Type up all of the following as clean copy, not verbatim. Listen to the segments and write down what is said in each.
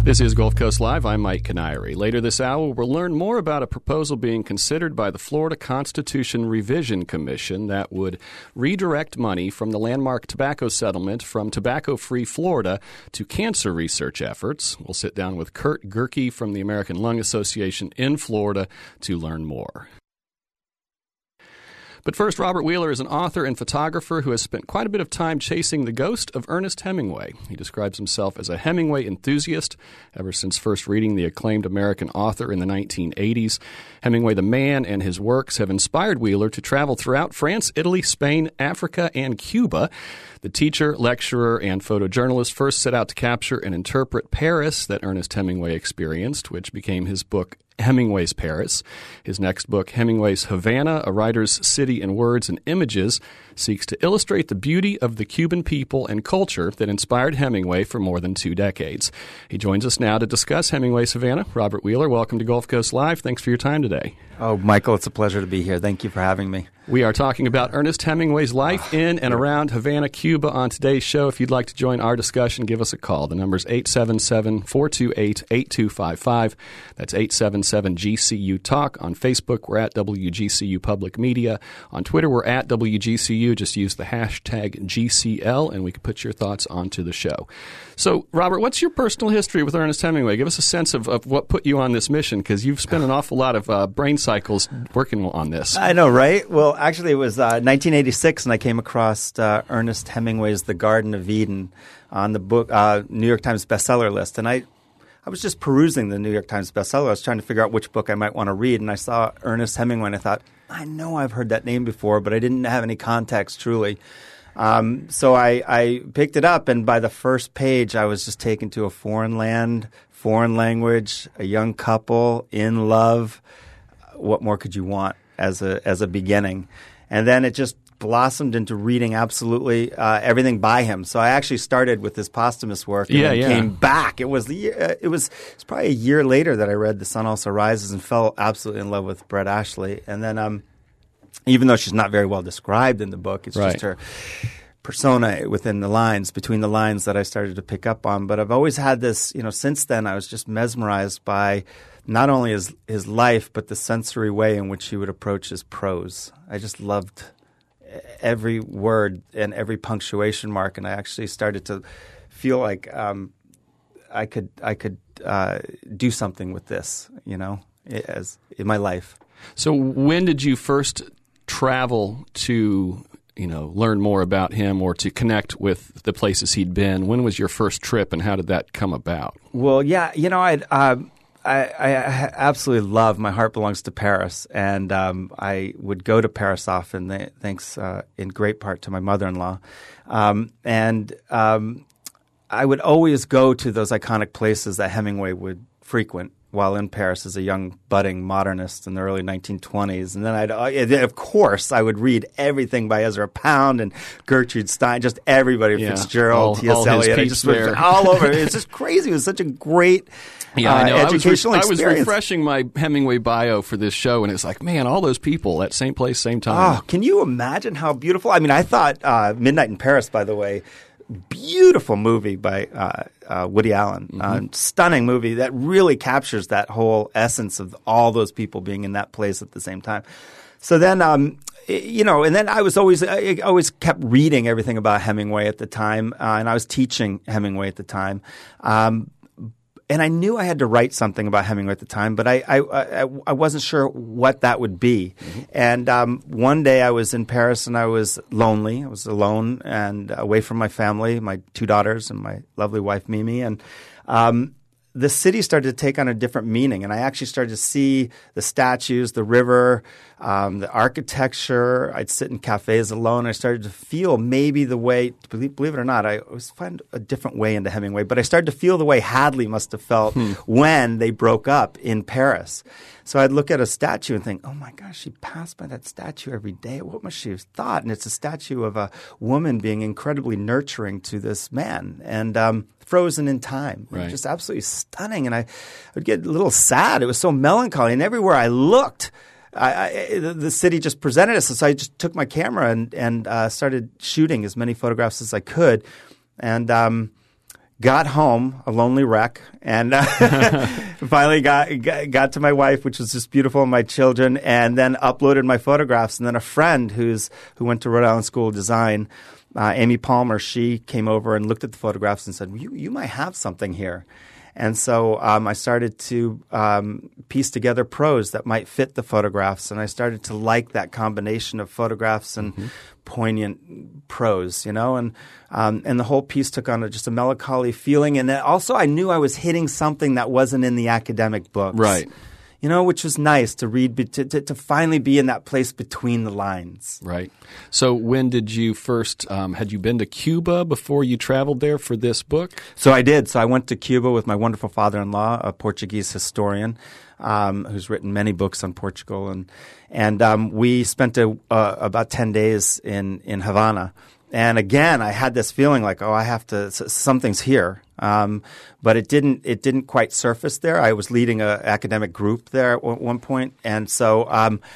This is Gulf Coast Live. I'm Mike Canary. Later this hour, we'll learn more about a proposal being considered by the Florida Constitution Revision Commission that would redirect money from the landmark tobacco settlement from tobacco-free Florida to cancer research efforts. We'll sit down with Kurt Gerke from the American Lung Association in Florida to learn more. But first, Robert Wheeler is an author and photographer who has spent quite a bit of time chasing the ghost of Ernest Hemingway. He describes himself as a Hemingway enthusiast ever since first reading the acclaimed American author in the 1980s. Hemingway the man and his works have inspired Wheeler to travel throughout France, Italy, Spain, Africa, and Cuba. The teacher, lecturer, and photojournalist first set out to capture and interpret Paris that Ernest Hemingway experienced, which became his book Hemingway's Paris. His next book, Hemingway's Havana, A Writer's City in Words and Images, seeks to illustrate the beauty of the Cuban people and culture that inspired Hemingway for more than 2 decades. He joins us now to discuss Hemingway's Havana. Robert Wheeler, welcome to Gulf Coast Live. Thanks for your time today. Oh, Michael, it's a pleasure to be here. Thank you for having me. We are talking about Ernest Hemingway's life in and around Havana, Cuba on today's show. If you'd like to join our discussion, give us a call. The number's 877-428-8255. That's 877-GCU-TALK. On Facebook, we're at WGCU Public Media. On Twitter, we're at WGCU. Just use the hashtag GCL, and we can put your thoughts onto the show. So, Robert, what's your personal history with Ernest Hemingway? Give us a sense of what put you on this mission, because you've spent an awful lot of brain cycles working on this. I know, right? Well, actually, it was 1986, and I came across Ernest Hemingway's The Garden of Eden on the book New York Times bestseller list. And I was just perusing the New York Times bestseller. I was trying to figure out which book I might want to read, and I saw Ernest Hemingway, and I thought, I know I've heard that name before, but I didn't have any context, truly. So I picked it up, and by the first page, I was just taken to a foreign land, foreign language, a young couple in love. What more could you want as a beginning? And then it just blossomed into reading absolutely everything by him. So I actually started with his posthumous work and then came back. It was probably a year later that I read The Sun Also Rises and fell absolutely in love with Brett Ashley. And then even though she's not very well described in the book, it's just her persona within the lines, between the lines, that I started to pick up on. But I've always had this, since then I was just mesmerized by not only his life, but the sensory way in which he would approach his prose. I just loved every word and every punctuation mark, and I actually started to feel like I could do something with this, as in my life. So when did you first travel to learn more about him or to connect with the places he'd been? When was your first trip, and how did that come about? Well, yeah, I absolutely love My Heart Belongs to Paris, and I would go to Paris often, thanks in great part to my mother-in-law. And I would always go to those iconic places that Hemingway would frequent while in Paris as a young budding modernist in the early 1920s. And then of course, I would read everything by Ezra Pound and Gertrude Stein, just everybody, Fitzgerald, T.S. Eliot. I just went all over. It's just crazy. It was such a great educational experience. I was refreshing my Hemingway bio for this show, and it's like, man, all those people, that same place, same time. Oh, can you imagine how beautiful? I mean, I thought Midnight in Paris, by the way, beautiful movie by Woody Allen. Stunning movie that really captures that whole essence of all those people being in that place at the same time. So then, and then I always kept reading everything about Hemingway at the time, and I was teaching Hemingway at the time. And I knew I had to write something about Hemingway at the time, but I wasn't sure what that would be. And one day I was in Paris and I was lonely. I was alone and away from my family, my 2 daughters and my lovely wife Mimi. And the city started to take on a different meaning, and I actually started to see the statues, the river, the architecture. I'd sit in cafes alone. I started to feel maybe the way, believe it or not, I always find a different way into Hemingway, but I started to feel the way Hadley must have felt when they broke up in Paris. So I'd look at a statue and think, oh my gosh, she passed by that statue every day. What must she have thought? And it's a statue of a woman being incredibly nurturing to this man and frozen in time. Right. Just absolutely stunning. And I would get a little sad. It was so melancholy. And everywhere I looked, the city just presented us. So I just took my camera and started shooting as many photographs as I could. And got home, a lonely wreck, and finally got to my wife, which was just beautiful, and my children, and then uploaded my photographs. And then a friend who went to Rhode Island School of Design, Amy Palmer, she came over and looked at the photographs and said, you might have something here. And so I started to piece together prose that might fit the photographs, and I started to like that combination of photographs and poignant prose, and the whole piece took on just a melancholy feeling. And also I knew I was hitting something that wasn't in the academic books. Right. Which was nice to read, to finally be in that place between the lines. Right. So when did you first, had you been to Cuba before you traveled there for this book? So I did. So I went to Cuba with my wonderful father-in-law, a Portuguese historian who's written many books on Portugal. And we spent about 10 days in Havana. And again, I had this feeling like, something's here. But it didn't quite surface there. I was leading an academic group there at one point. And so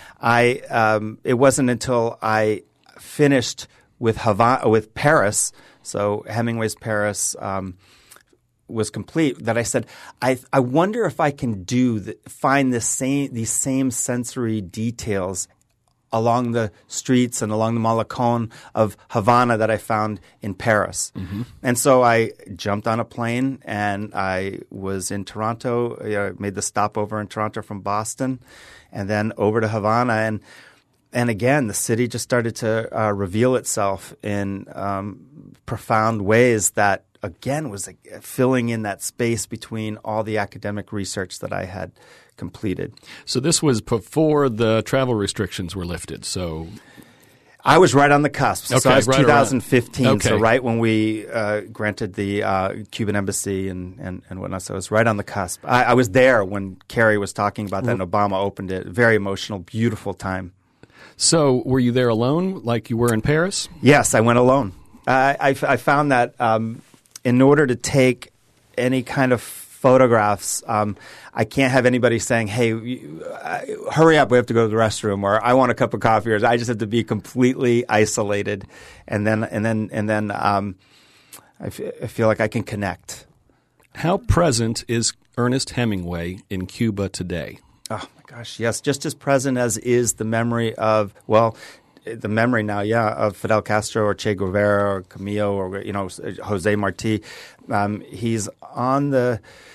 it wasn't until I finished with Paris, so Hemingway's Paris was complete, that I said, I wonder if I can find these same sensory details along the streets and along the Malecón of Havana that I found in Paris. Mm-hmm. And so I jumped on a plane and I was in Toronto. Made the stopover in Toronto from Boston and then over to Havana. And again, the city just started to reveal itself in profound ways that, again, was filling in that space between all the academic research that I had completed. So this was before the travel restrictions were lifted. So I was right on the cusp. Okay, so I was right 2015. Okay. So right when we granted the Cuban embassy and whatnot. So I was right on the cusp. I was there when Kerry was talking about that and Obama opened it. Very emotional, beautiful time. So were you there alone like you were in Paris? Yes, I went alone. I found that in order to take any kind of photographs, I can't have anybody saying, "Hey, hurry up! We have to go to the restroom," or "I want a cup of coffee." Or I just have to be completely isolated, and then I feel like I can connect. How present is Ernest Hemingway in Cuba today? Oh my gosh, yes, just as present as is the memory of the memory now, of Fidel Castro or Che Guevara or Camillo or Jose Marti. He's on the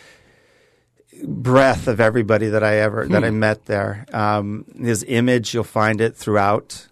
breath of everybody that I met there. His image, you'll find it throughout.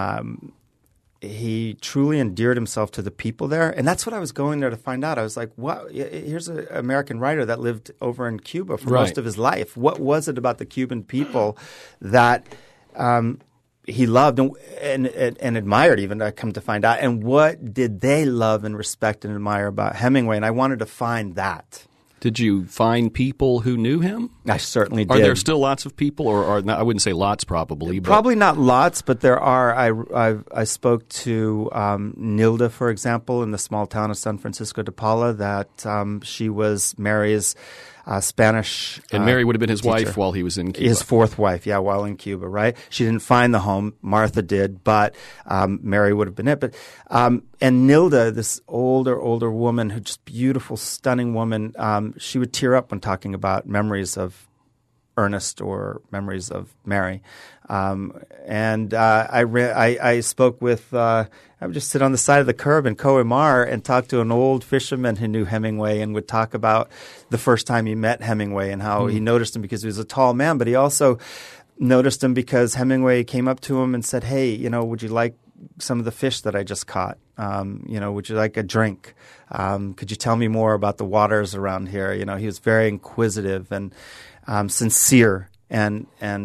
He truly endeared himself to the people there, and that's what I was going there to find out. I was like, "Wow, here's an American writer that lived over in Cuba for most of his life. What was it about the Cuban people that he loved and admired, even, I come to find out? And what did they love and respect and admire about Hemingway?" And I wanted to find that. Did you find people who knew him? I certainly did. Are there still lots of people, or I wouldn't say lots probably. But probably not lots, but there are. I spoke to Nilda, for example, in the small town of San Francisco de Paula, that she was Mary's Spanish and Mary would have been his teacher. wife while he was in Cuba. His fourth wife, while in Cuba, right? She didn't find the home. Martha did, but Mary would have been it. But and Nilda, this older woman, who just beautiful, stunning woman, she would tear up when talking about memories of Ernest or memories of Mary. And I spoke with I would just sit on the side of the curb in Coimar and talk to an old fisherman who knew Hemingway and would talk about the first time he met Hemingway and how he noticed him because he was a tall man, but he also noticed him because Hemingway came up to him and said, "Hey, would you like some of the fish that I just caught? Would you like a drink? Could you tell me more about the waters around here?" He was very inquisitive and sincere and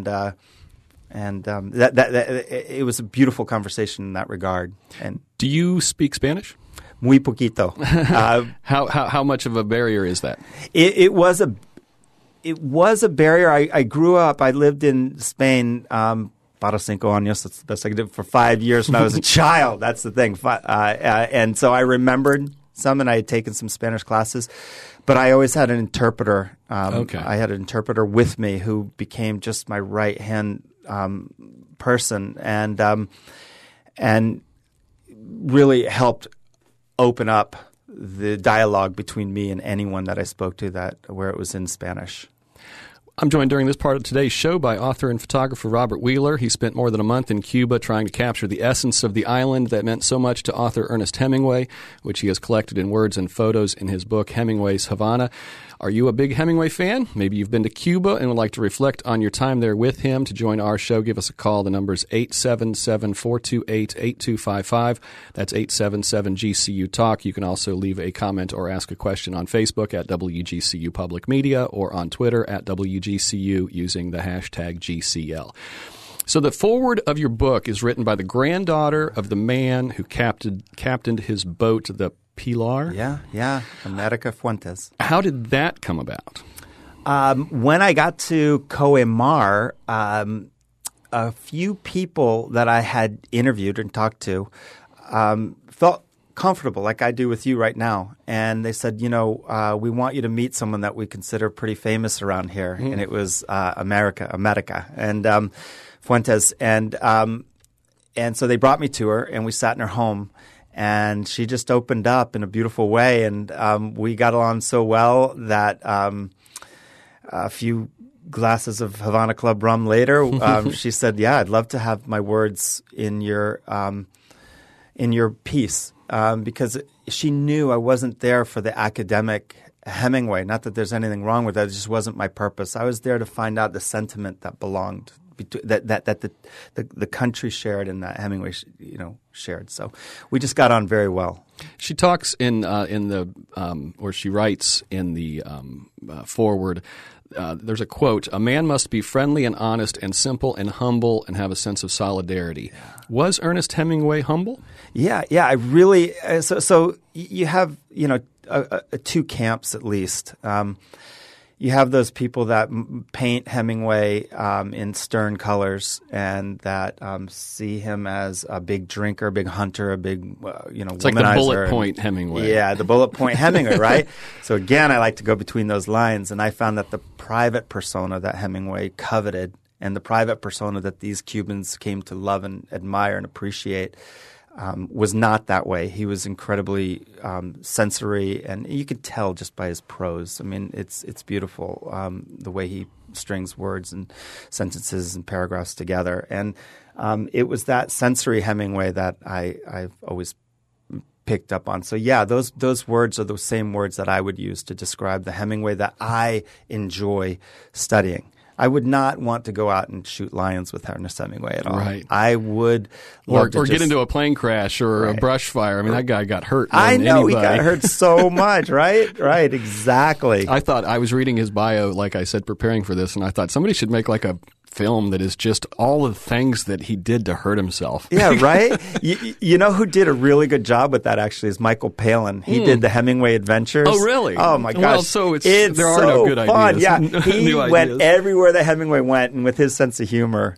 it was a beautiful conversation in that regard. And do you speak Spanish? Muy poquito. How much of a barrier is that? It was a barrier. I grew up. I lived in Spain. Para 5 años. That's the best I could do. For 5 years when I was a child. That's the thing. And so I remembered some, and I had taken some Spanish classes. But I always had an interpreter. I had an interpreter with me who became just my right hand person, and really helped open up the dialogue between me and anyone that I spoke to where it was in Spanish. I'm joined during this part of today's show by author and photographer Robert Wheeler. He spent more than a month in Cuba trying to capture the essence of the island that meant so much to author Ernest Hemingway, which he has collected in words and photos in his book Hemingway's Havana. Are you a big Hemingway fan? Maybe you've been to Cuba and would like to reflect on your time there with him. To join our show, give us a call. The number is 877-428-8255. That's 877-GCU-TALK. You can also leave a comment or ask a question on Facebook at WGCU Public Media or on Twitter at WGCU using the hashtag GCL. So the foreword of your book is written by the granddaughter of the man who captained his boat, the Pilar? Yeah, America Fuentes. How did that come about? When I got to Coemar, a few people that I had interviewed and talked to felt comfortable, like I do with you right now. And they said, we want you to meet someone that we consider pretty famous around here. And it was America, and Fuentes. And so they brought me to her, and we sat in her home. And she just opened up in a beautiful way, and we got along so well that a few glasses of Havana Club rum later, she said, "Yeah, I'd love to have my words in your piece," because she knew I wasn't there for the academic Hemingway. Not that there's anything wrong with that; it just wasn't my purpose. I was there to find out the sentiment that belonged. That the country shared and that Hemingway shared. So we just got on very well. She talks or she writes in the foreword. There's a quote: "A man must be friendly and honest and simple and humble and have a sense of solidarity." Yeah. Was Ernest Hemingway humble? Yeah. I really. So you have two camps at least. You have those people that paint Hemingway in stern colors and that see him as a big drinker, a big hunter, a big womanizer. It's like the bullet point Hemingway. Yeah, the bullet point Hemingway, right? So again, I like to go between those lines, and I found that the private persona that Hemingway coveted and the private persona that these Cubans came to love and admire and appreciate was not that way. He was incredibly sensory, and you could tell just by his prose. I mean, it's beautiful the way he strings words and sentences and paragraphs together. And it was that sensory Hemingway that I've always picked up on. So yeah, those words are the same words that I would use to describe the Hemingway that I enjoy studying. I would not want to go out and shoot lions with Ernest Hemingway at all. Right. I would love or get into a plane crash or a brush fire. I mean, that guy got hurt. I know anybody. He got hurt so much, right? Right, exactly. I thought I was reading his bio, like I said, preparing for this, and I thought somebody should make like a film that is just all the things that he did to hurt himself. Yeah, right? you know who did a really good job with that actually is Michael Palin. He did the Hemingway Adventures. Oh, really? Oh, my gosh. Well, so there are no good fun. ideas. Yeah, he went everywhere that Hemingway went, and with his sense of humor,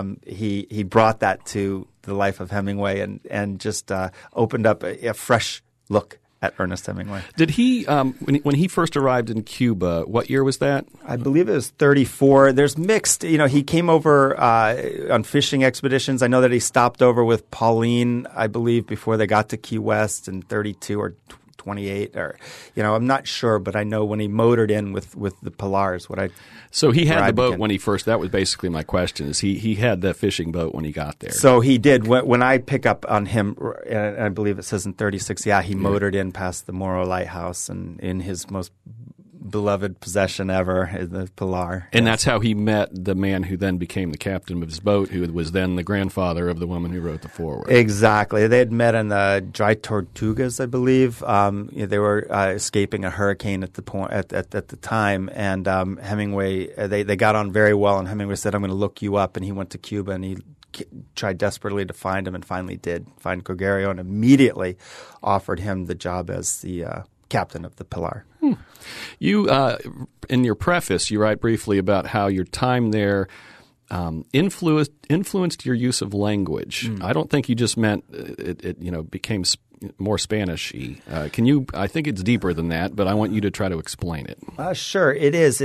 he brought that to the life of Hemingway and just opened up a fresh look at Ernest Hemingway. Did he, when he first arrived in Cuba, what year was that? I believe it was 34. There's mixed, he came over on fishing expeditions. I know that he stopped over with Pauline, I believe, before they got to Key West in 32 or 28 or, I'm not sure, but I know when he motored in with the Pilars, So he had the boat when he first, that was basically my question, is he had the fishing boat when he got there. So he did. When I pick up on him, and I believe it says in 36, he motored in past the Morro Lighthouse and in his most beloved possession ever, the Pilar. And that's how he met the man who then became the captain of his boat, who was then the grandfather of the woman who wrote the foreword. Exactly. They had met in the Dry Tortugas, I believe. They were escaping a hurricane at the time, and Hemingway, they got on very well, and Hemingway said, "I'm going to look you up," and he went to Cuba, and he tried desperately to find him and finally did find Corguerio and immediately offered him the job as the captain of the Pilar. You, in your preface, you write briefly about how your time there influenced your use of language. I don't think you just meant it became more Spanish-y. I think it's deeper than that, but I want you to try to explain it. Sure, it is.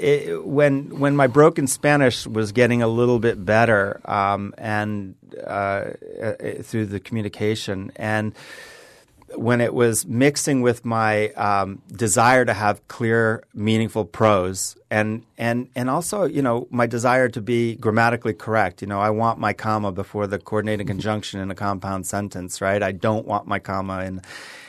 When my broken Spanish was getting a little bit better and through the communication and when it was mixing with my desire to have clear, meaningful prose, and also, my desire to be grammatically correct. I want my comma before the coordinating conjunction in a compound sentence, right? I don't want my comma in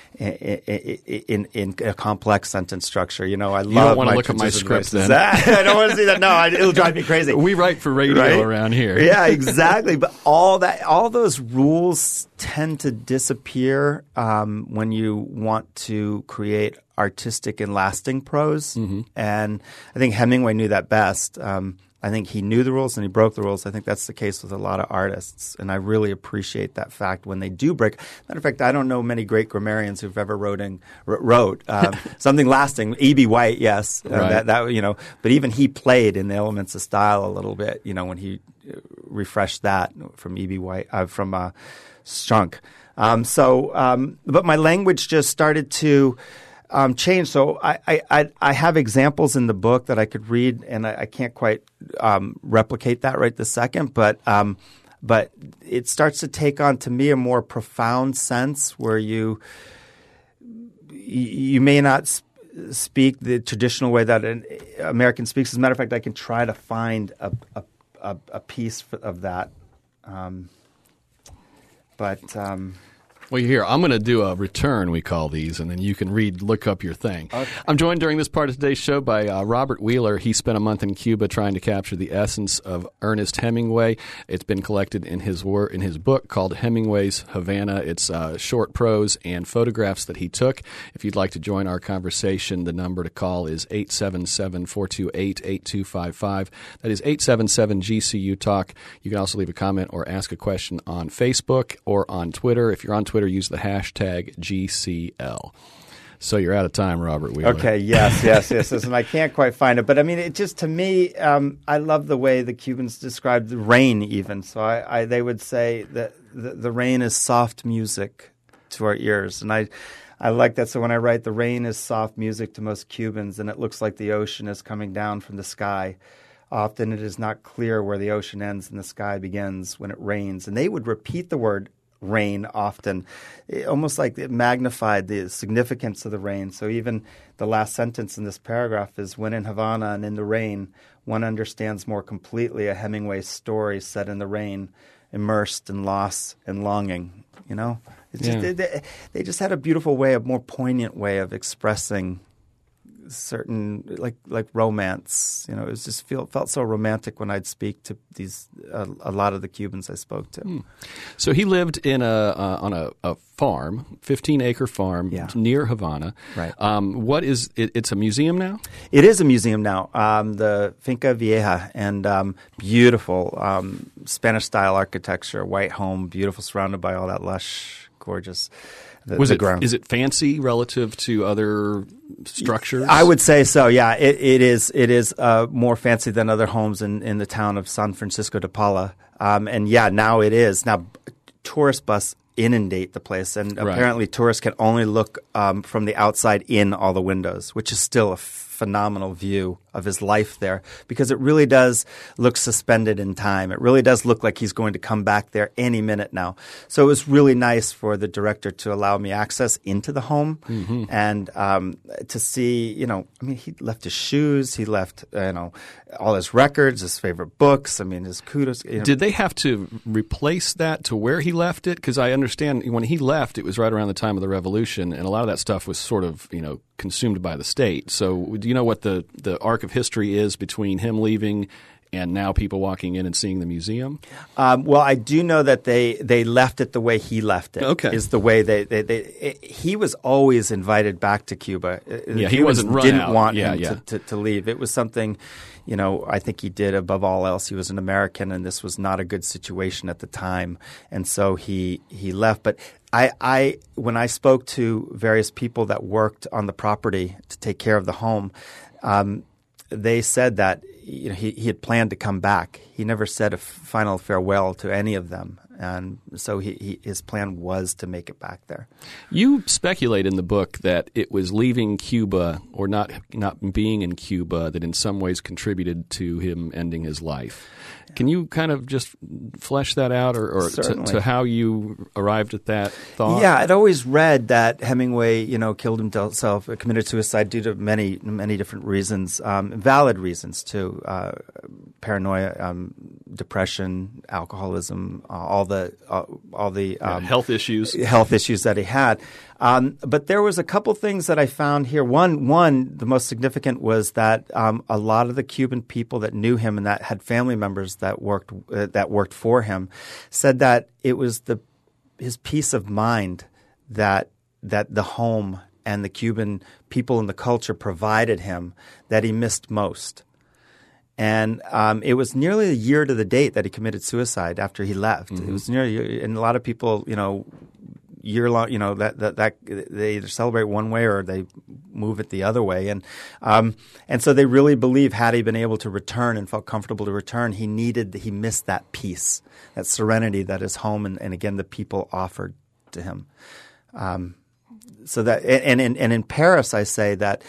a complex sentence structure. I love. You don't want to look at my script then. I don't want to see that. No, it'll drive me crazy. We write for radio around here. Yeah, exactly. But all those rules tend to disappear when you want to create artistic and lasting prose. Mm-hmm. And I think Hemingway knew that best. I think he knew the rules and he broke the rules. I think that's the case with a lot of artists, and I really appreciate that fact when they do break. Matter of fact, I don't know many great grammarians who've ever wrote something lasting. E.B. White, yes, right. But even he played in the elements of style a little bit. When he refreshed that from E.B. White from Strunk. But my language just started to change. So I have examples in the book that I could read, and I can't quite replicate that right this second. But it starts to take on, to me, a more profound sense where you may not speak the traditional way that an American speaks. As a matter of fact, I can try to find a piece of that. Well, here, I'm going to do a return, we call these, and then you can look up your thing. Okay. I'm joined during this part of today's show by Robert Wheeler. He spent a month in Cuba trying to capture the essence of Ernest Hemingway. It's been collected in his book called Hemingway's Havana. It's short prose and photographs that he took. If you'd like to join our conversation, the number to call is 877-428-8255. That is 877-GCU-TALK. You can also leave a comment or ask a question on Facebook or on Twitter. If you're on Twitter, use the hashtag GCL. So you're out of time, Robert Wheeler. Okay, yes. And I can't quite find it. But, I mean, it just, to me, I love the way the Cubans described the rain even. So they would say that the rain is soft music to our ears. And I like that. So when I write the rain is soft music to most Cubans, and it looks like the ocean is coming down from the sky. Often it is not clear where the ocean ends and the sky begins when it rains. And they would repeat the word rain often, almost like it magnified the significance of the rain. So even the last sentence in this paragraph is, when in Havana and in the rain, one understands more completely a Hemingway story set in the rain, immersed in loss and longing. They just had a beautiful way, a more poignant way of expressing certain like romance. It was just felt so romantic when I'd speak to a lot of the Cubans I spoke to. So he lived in on a farm, 15-acre farm near Havana. Right. What is it? It's a museum now? It is a museum now. The Finca Vieja, and beautiful Spanish-style architecture, white home, beautiful, surrounded by all that lush, gorgeous. Is it fancy relative to other structures? I would say so. Yeah, it is. It is more fancy than other homes in the town of San Francisco de Paula. And now it is. Now, tourist bus inundate the place, and apparently tourists can only look from the outside in all the windows, which is still a phenomenal view of his life there, because it really does look suspended in time. It really does look like he's going to come back there any minute now. So it was really nice for the director to allow me access into the home and to see, he left his shoes, he left, all his records, his favorite books, his kudos. Did they have to replace that to where he left it? Because I understand when he left, it was right around the time of the Revolution, and a lot of that stuff was sort of, consumed by the state. So do you know what the arc of history is between him leaving and now people walking in and seeing the museum? Well, I do know that they left it the way he left it. Okay. Is the way he was always invited back to Cuba. He wasn't run didn't out. want him to leave. It was something, I think he did above all else. He was an American, and this was not a good situation at the time, and so he left. But when I spoke to various people that worked on the property to take care of the home, they said that he had planned to come back. He never said a final farewell to any of them. And so his plan was to make it back there. You speculate in the book that it was leaving Cuba or not being in Cuba that in some ways contributed to him ending his life. Can you kind of just flesh that out or to how you arrived at that thought? Yeah, I'd always read that Hemingway, killed himself, committed suicide due to many, many different reasons, valid reasons too, paranoia, depression, alcoholism, all the health issues that he had. But there was a couple things that I found here. One, the most significant was that a lot of the Cuban people that knew him and that had family members that worked for him said that it was his peace of mind that the home and the Cuban people and the culture provided him that he missed most. And it was nearly a year to the date that he committed suicide after he left. Mm-hmm. It was nearly, and a lot of people, year long, that they either celebrate one way or they move it the other way, and so they really believe had he been able to return and felt comfortable to return, he missed that peace, that serenity that his home and again the people offered to him. So that and in Paris, I say that,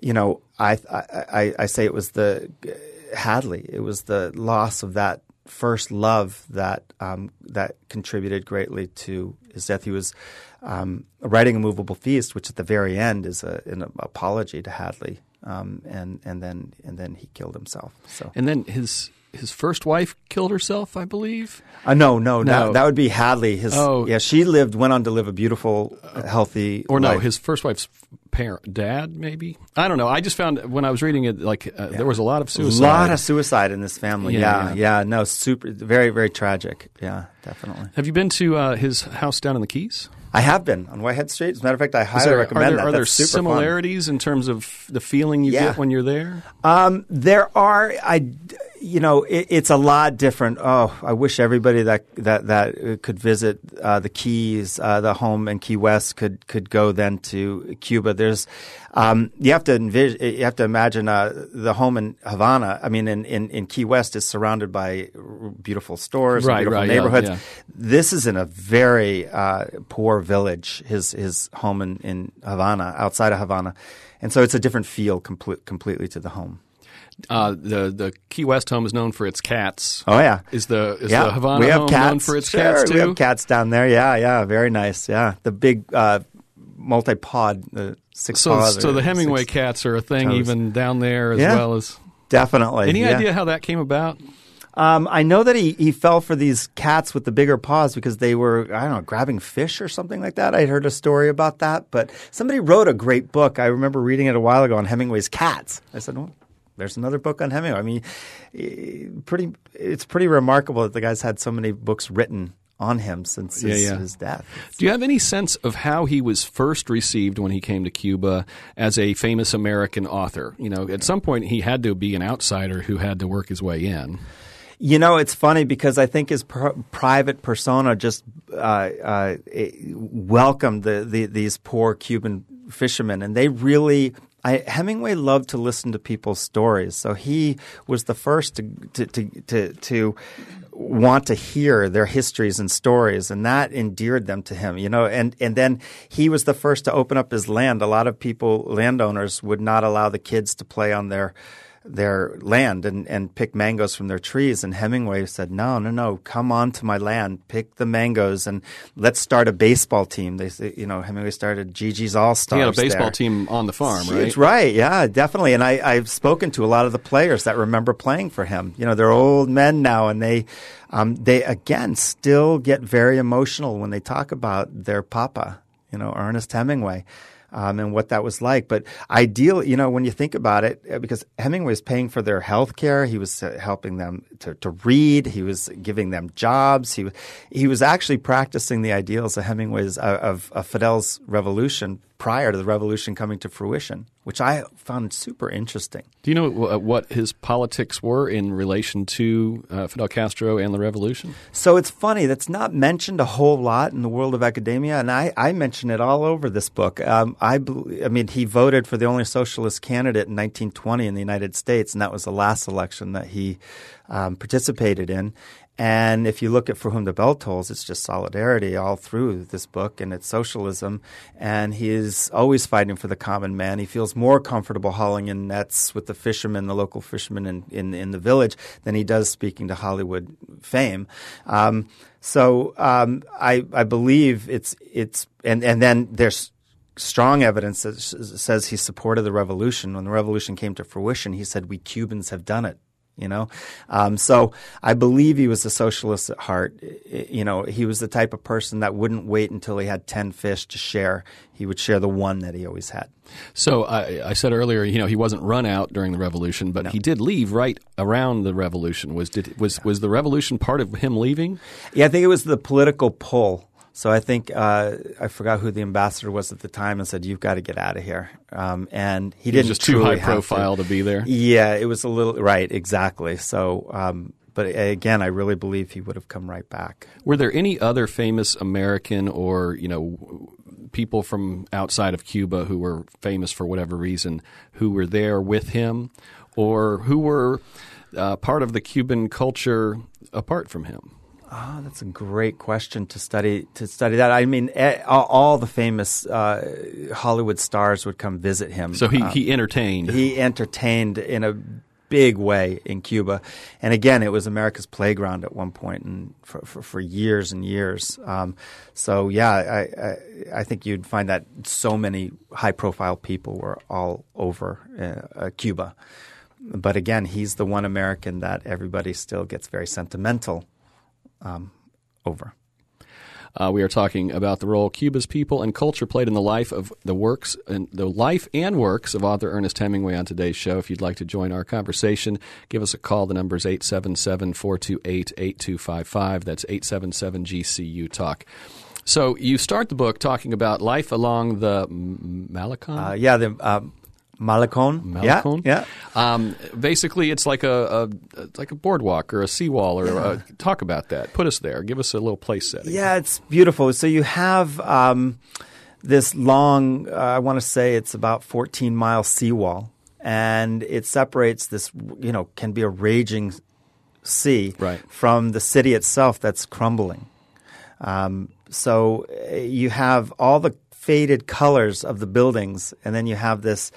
I say it was Hadley. It was the loss of that first love that contributed greatly to his death. He was writing A Movable Feast, which at the very end is an apology to Hadley, and then he killed himself. So and then his first wife killed herself, I believe. No. That would be Hadley. She went on to live a beautiful, healthy life. No, his first wife's dad, maybe? I don't know. I just found when I was reading it, there was a lot of suicide. A lot of suicide in this family. Yeah. No, super, very, very tragic. Yeah, definitely. Have you been to his house down in the Keys? I have been on Whitehead Street. As a matter of fact, I highly recommend that. Are there similarities in terms of the feeling you get when you're there? There are. It's a lot different. Oh, I wish everybody that could visit the Keys, the home in Key West, could go then to Cuba. There's you have to imagine the home in Havana. I mean, in Key West is surrounded by beautiful stores, and beautiful neighborhoods. Yeah. This is in a very poor village. His home in Havana, outside of Havana, and so it's a different feel completely to the home. The Key West home is known for its cats. Oh yeah, is the Havana home known for its cats too? We have cats down there. Yeah, very nice. Yeah, the big multi-pod, the 6 paws. So the Hemingway cats are a thing even down there as well as definitely. Any idea how that came about? I know that he fell for these cats with the bigger paws because they were, grabbing fish or something like that. I heard a story about that, but somebody wrote a great book. I remember reading it a while ago on Hemingway's cats. I said, well, there's another book on Hemingway. I mean, it's pretty remarkable that the guy's had so many books written on him since his death. Do you have any sense of how he was first received when he came to Cuba as a famous American author? At some point he had to be an outsider who had to work his way in. It's funny because I think his private persona just welcomed these poor Cuban fishermen, and they really. Hemingway loved to listen to people's stories, so he was the first to want to hear their histories and stories, and that endeared them to him. And then he was the first to open up his land. A lot of landowners would not allow the kids to play on their land and pick mangoes from their trees. And Hemingway said, no, come on to my land, pick the mangoes, and let's start a baseball team. They say, Hemingway started Gigi's All-Stars. He had a baseball team on the farm, right? It's right, yeah, definitely. And I've spoken to a lot of the players that remember playing for him. They're old men now, and they again still get very emotional when they talk about their papa, Ernest Hemingway. And what that was like. But ideally, when you think about it, because Hemingway was paying for their health care, he was helping them to read, he was giving them jobs, he was actually practicing the ideals of Hemingway's of Fidel's revolution prior to the revolution coming to fruition, which I found super interesting. Do you know what his politics were in relation to Fidel Castro and the revolution? So it's funny. That's not mentioned a whole lot in the world of academia, and I mention it all over this book. He voted for the only socialist candidate in 1920 in the United States, and that was the last election that he participated in. And if you look at For Whom the Bell Tolls, it's just solidarity all through this book, and it's socialism. And he is always fighting for the common man. He feels more comfortable hauling in nets with the fishermen, the local fishermen in the village, than he does speaking to Hollywood fame. So I believe it's and then there's strong evidence that says he supported the revolution. When the revolution came to fruition, he said, "We Cubans have done it." So I believe he was a socialist at heart. He was the type of person that wouldn't wait until he had 10 fish to share. He would share the one that he always had. So I said earlier, he wasn't run out during the revolution, but he did leave right around the revolution. Was the revolution part of him leaving? Yeah, I think it was the political pull. So I think I forgot who the ambassador was at the time and said, "You've got to get out of here." And he didn't. Just too high profile to be there. Yeah, it was a little right, exactly. So, but again, I really believe he would have come right back. Were there any other famous American or people from outside of Cuba who were famous for whatever reason who were there with him, or who were part of the Cuban culture apart from him? Oh, that's a great question to study that. I mean, all the famous Hollywood stars would come visit him. So he entertained. He entertained in a big way in Cuba. And again, it was America's playground at one point and for years and years. So, yeah, I think you'd find that so many high-profile people were all over Cuba. But again, he's the one American that everybody still gets very sentimental over. We are talking about the role Cuba's people and culture played in the life and works of author Ernest Hemingway on today's show. If you'd like to join our conversation, give us a call. The number is 877-428-8255. That's 877-GCU-TALK. So you start the book talking about life along the Malecon? Malecon. Yeah. Basically, it's like a boardwalk or a seawall. Or talk about that. Put us there. Give us a little place setting. Yeah, it's beautiful. So you have this long, I want to say it's about 14-mile seawall, and it separates this, can be a raging sea from the city itself that's crumbling. So you have all the faded colors of the buildings, and then you have this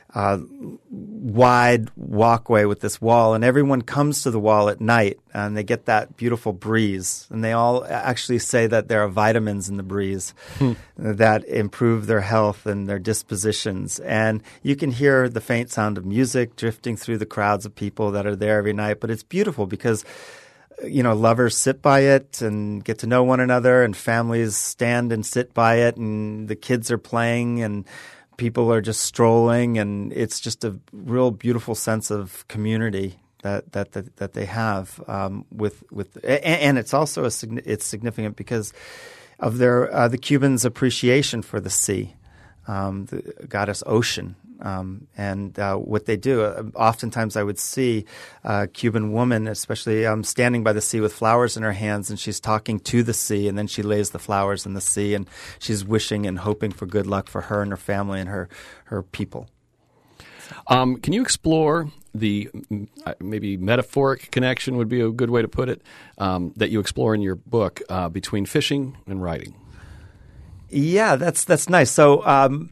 wide walkway with this wall, and everyone comes to the wall at night and they get that beautiful breeze, and they all actually say that there are vitamins in the breeze that improve their health and their dispositions. And you can hear the faint sound of music drifting through the crowds of people that are there every night, but it's beautiful because lovers sit by it and get to know one another, and families stand and sit by it, and the kids are playing, and people are just strolling, and it's just a real beautiful sense of community that they have and it's also it's significant because of their the Cubans' appreciation for the sea, the goddess ocean. And what they do, oftentimes I would see a Cuban woman, especially standing by the sea with flowers in her hands, and she's talking to the sea, and then she lays the flowers in the sea, and she's wishing and hoping for good luck for her and her family and her people. Can you explore the maybe metaphoric connection would be a good way to put it, that you explore in your book between fishing and writing? Yeah, that's nice. So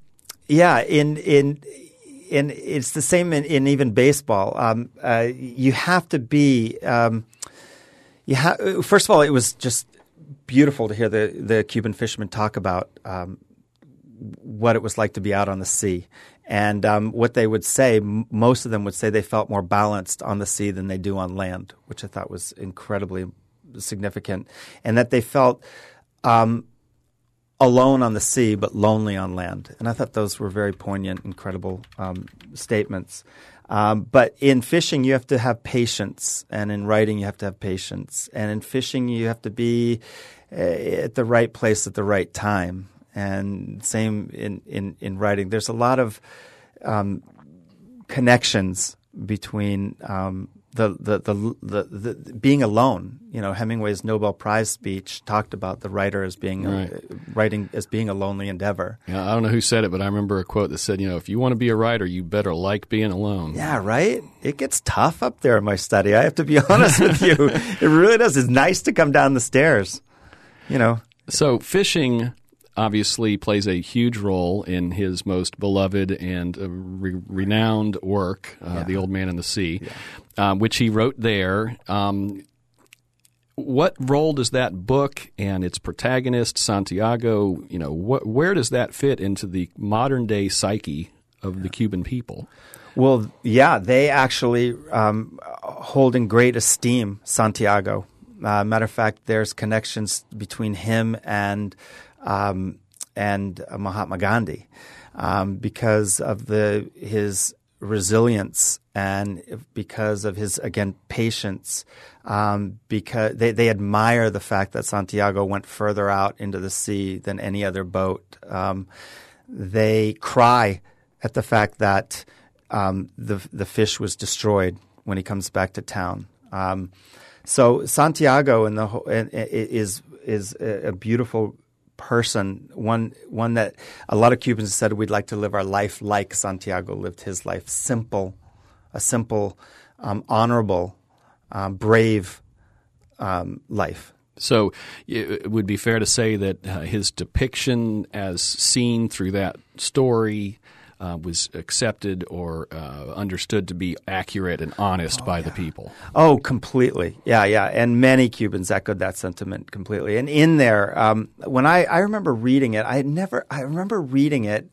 in it's the same in even baseball. You have to be. First of all, it was just beautiful to hear the Cuban fishermen talk about what it was like to be out on the sea, and what they would say. Most of them would say they felt more balanced on the sea than they do on land, which I thought was incredibly significant, and that they felt alone on the sea, but lonely on land. And I thought those were very poignant, incredible statements. But in fishing, you have to have patience. And in writing, you have to have patience. And in fishing, you have to be at the right place at the right time. And same in writing. There's a lot of connections between being alone. You know, Hemingway's Nobel Prize speech talked about the writer as being writing as being a lonely endeavor. Yeah, I don't know who said it, but I remember a quote that said, if you want to be a writer, you better like being alone. Yeah, right? It gets tough up there in my study. I have to be honest with you. It really does. It's nice to come down the stairs, So fishing obviously plays a huge role in his most beloved and renowned work, The Old Man and the Sea, which he wrote there. What role does that book and its protagonist, Santiago, where does that fit into the modern day psyche of the Cuban people? Well, yeah, they actually hold in great esteem Santiago. Matter of fact, there's connections between him and Mahatma Gandhi because of his resilience and because of his, again, patience. Because they admire the fact that Santiago went further out into the sea than any other boat. They cry at the fact that the fish was destroyed when he comes back to town. So Santiago is a beautiful person, one that a lot of Cubans said we'd like to live our life like Santiago lived his life, a simple, honorable, brave life. So it would be fair to say that his depiction as seen through that story was accepted or understood to be accurate and honest by the people. Oh, completely. Yeah. And many Cubans echoed that sentiment completely. And in there, when I remember reading it, I remember reading it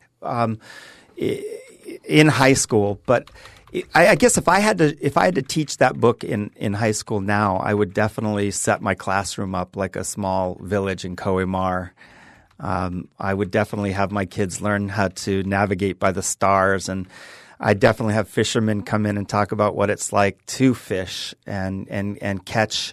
in high school, but I guess if I had to teach that book in high school now, I would definitely set my classroom up like a small village in Coimar. I would definitely have my kids learn how to navigate by the stars, and I definitely have fishermen come in and talk about what it's like to fish and catch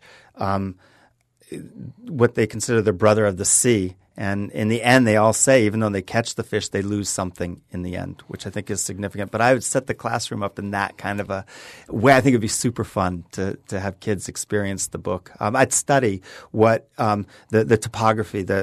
what they consider the brother of the sea. And in the end, they all say, even though they catch the fish, they lose something in the end, which I think is significant. But I would set the classroom up in that kind of a way. I think it would be super fun to have kids experience the book. I'd study what the topography of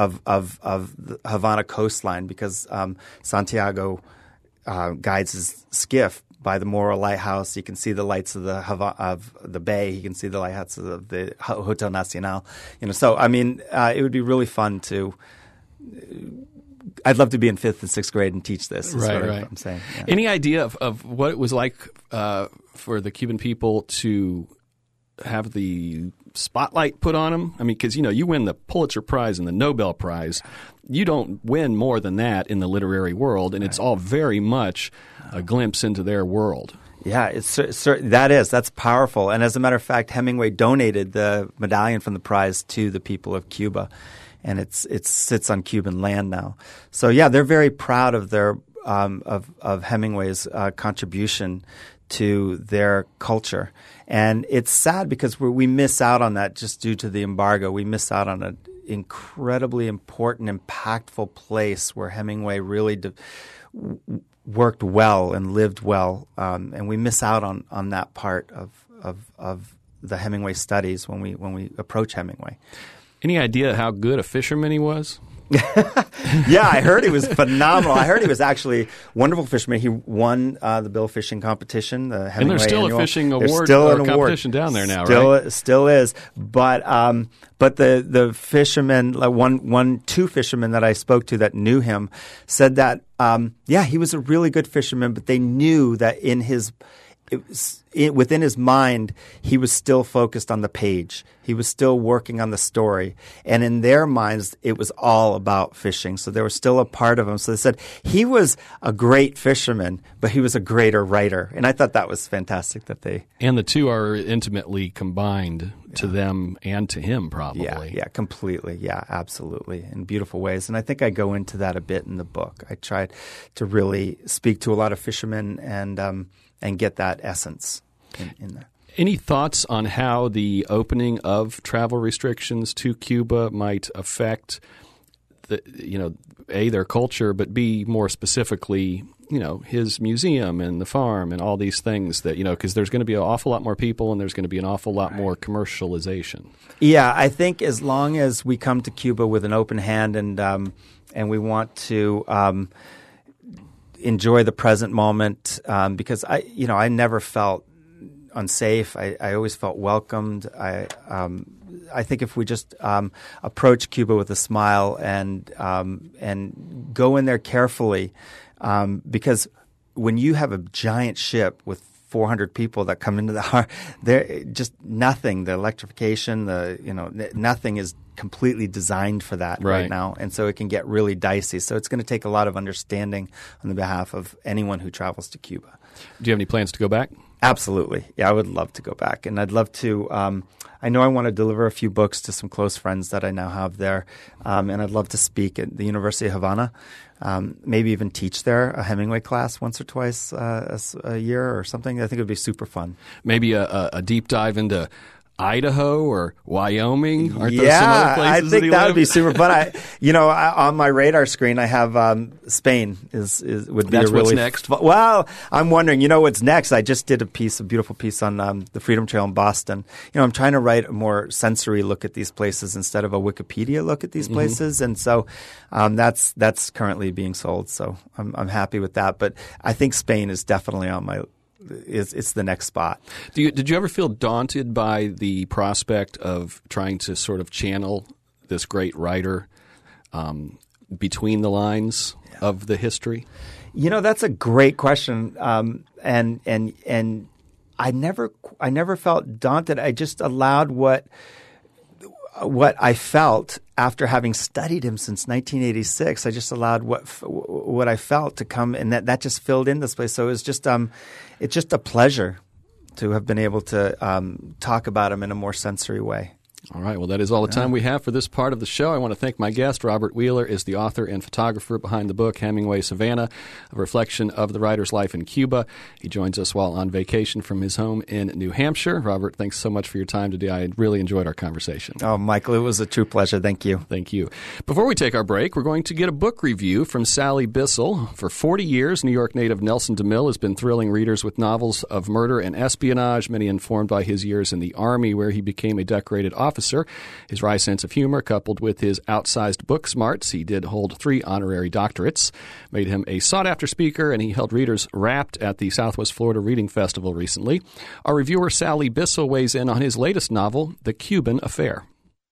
the Havana coastline, because Santiago guides his skiff by the Morro Lighthouse. You can see the lights of the bay. You can see the lighthouses of the Hotel Nacional. So I mean, it would be really fun to. I'd love to be in 5th and 6th grade and teach this. Is what I'm saying. Yeah. Any idea of what it was like for the Cuban people to have the spotlight put on them? I mean, because you win the Pulitzer Prize and the Nobel Prize. You don't win more than that in the literary world, and it's all very much a glimpse into their world. Yeah, that's powerful. And as a matter of fact, Hemingway donated the medallion from the prize to the people of Cuba, and it sits on Cuban land now. So yeah, they're very proud of their of Hemingway's contribution to their culture. And it's sad because we miss out on that just due to the embargo. We miss out on an incredibly important, impactful place where Hemingway really worked well and lived well. And we miss out on that part of the Hemingway studies when we approach Hemingway. Any idea how good a fisherman he was? Yeah, I heard he was phenomenal. I heard he was actually a wonderful fisherman. He won the Bill Fishing competition, the Hemingway And there's still annual. a fishing award competition down there now, right? Still is. But the fishermen, two fishermen that I spoke to that knew him said that he was a really good fisherman, but they knew that within his mind, he was still focused on the page. He was still working on the story. And in their minds, it was all about fishing. So there was still a part of him. So they said he was a great fisherman, but he was a greater writer. And I thought that was fantastic that they... And the two are intimately combined to them and to him, probably. Yeah, completely. Yeah, absolutely. In beautiful ways. And I think I go into that a bit in the book. I tried to really speak to a lot of fishermen and get that essence in there. Any thoughts on how the opening of travel restrictions to Cuba might affect their culture, but B, more specifically, his museum and the farm and all these things that, because there's going to be an awful lot more people and there's going to be an awful lot more commercialization. Yeah, I think as long as we come to Cuba with an open hand and we want to enjoy the present moment, because I never felt unsafe. I always felt welcomed. I think if we just approach Cuba with a smile and go in there carefully, because when you have a giant ship with 400 people that come into the harbor, there just nothing. The electrification, nothing is completely designed for that right now, and so it can get really dicey. So it's going to take a lot of understanding on the behalf of anyone who travels to Cuba. Do you have any plans to go back? Absolutely. Yeah, I would love to go back. And I'd love to I know I want to deliver a few books to some close friends that I now have there. And I'd love to speak at the University of Havana, maybe even teach there a Hemingway class once or twice a year or something. I think it would be super fun. Maybe a deep dive into Idaho or Wyoming? Aren't those some other places I think that would be super fun. On my radar screen, I have Spain would be That's a really what's next. Well, I'm wondering, what's next? I just did a beautiful piece on the Freedom Trail in Boston. I'm trying to write a more sensory look at these places instead of a Wikipedia look at these places, and so that's currently being sold. So I'm happy with that. But I think Spain is definitely on my. It's the next spot. Did you ever feel daunted by the prospect of trying to sort of channel this great writer between the lines of the history? That's a great question, and I never felt daunted. I just allowed what I felt after having studied him since 1986. I just allowed what I felt to come, and that just filled in this place. So it's just a pleasure to have been able to talk about him in a more sensory way. All right. Well, that is all the time we have for this part of the show. I want to thank my guest. Robert Wheeler is the author and photographer behind the book Hemingway Savannah, a reflection of the writer's life in Cuba. He joins us while on vacation from his home in New Hampshire. Robert, thanks so much for your time today. I really enjoyed our conversation. Oh, Michael, it was a true pleasure. Thank you. Thank you. Before we take our break, we're going to get a book review from Sally Bissell. For 40 years, New York native Nelson DeMille has been thrilling readers with novels of murder and espionage, many informed by his years in the Army, where he became a decorated officer. His wry sense of humor, coupled with his outsized book smarts — he did hold 3 honorary doctorates — made him a sought-after speaker, and he held readers rapt at the Southwest Florida Reading Festival recently. Our reviewer Sally Bissell weighs in on his latest novel, The Cuban Affair.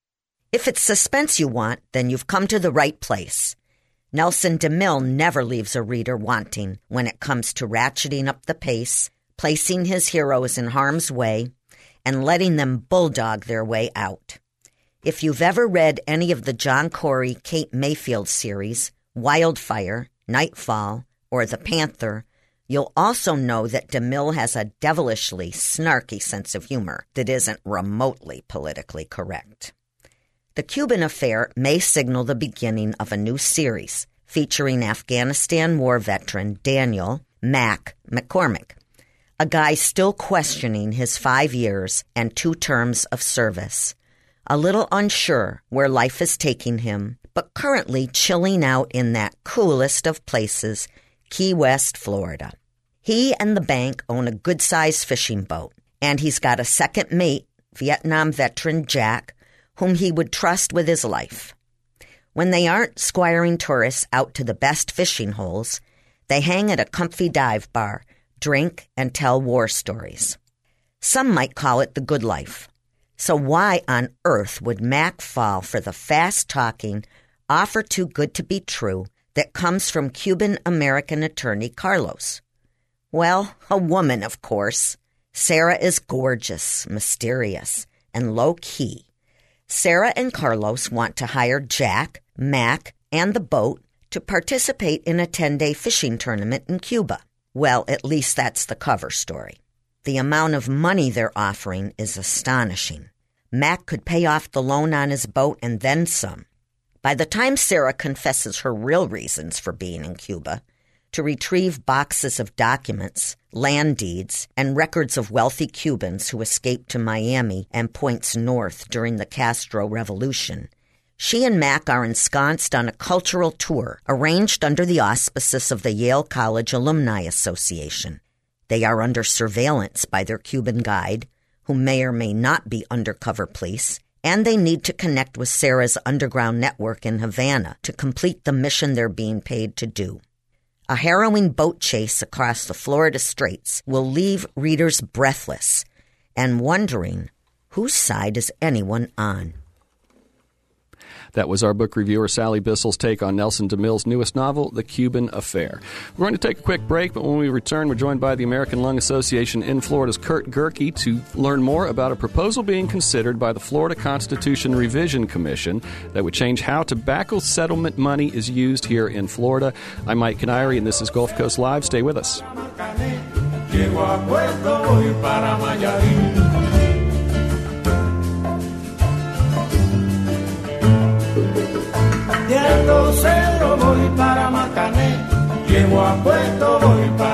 If it's suspense you want, then you've come to the right place. Nelson DeMille never leaves a reader wanting when it comes to ratcheting up the pace, placing his heroes in harm's way, and letting them bulldog their way out. If you've ever read any of the John Corey, Kate Mayfield series, Wildfire, Nightfall, or The Panther, you'll also know that DeMille has a devilishly snarky sense of humor that isn't remotely politically correct. The Cuban Affair may signal the beginning of a new series featuring Afghanistan war veteran Daniel Mac McCormick, a guy still questioning his 5 years and 2 terms of service. A little unsure where life is taking him, but currently chilling out in that coolest of places, Key West, Florida. He and the bank own a good-sized fishing boat, and he's got a second mate, Vietnam veteran Jack, whom he would trust with his life. When they aren't squiring tourists out to the best fishing holes, they hang at a comfy dive bar, drink, and tell war stories. Some might call it the good life. So why on earth would Mac fall for the fast-talking, offer too good to be true that comes from Cuban-American attorney Carlos? Well, a woman, of course. Sarah is gorgeous, mysterious, and low-key. Sarah and Carlos want to hire Jack, Mac, and the boat to participate in a 10-day fishing tournament in Cuba. Well, at least that's the cover story. The amount of money they're offering is astonishing. Mac could pay off the loan on his boat and then some. By the time Sarah confesses her real reasons for being in Cuba, to retrieve boxes of documents, land deeds, and records of wealthy Cubans who escaped to Miami and points north during the Castro Revolution, She and Mac are ensconced on a cultural tour arranged under the auspices of the Yale College Alumni Association. They are under surveillance by their Cuban guide, who may or may not be undercover police, and they need to connect with Sarah's underground network in Havana to complete the mission they're being paid to do. A harrowing boat chase across the Florida Straits will leave readers breathless and wondering whose side is anyone on. That was our book reviewer Sally Bissell's take on Nelson DeMille's newest novel, The Cuban Affair. We're going to take a quick break, but when we return, we're joined by the American Lung Association in Florida's Kurt Gerke to learn more about a proposal being considered by the Florida Constitution Revision Commission that would change how tobacco settlement money is used here in Florida. I'm Mike Canary, and this is Gulf Coast Live. Stay with us. De Alto Cerro voy para Macané, llego a Puerto, voy para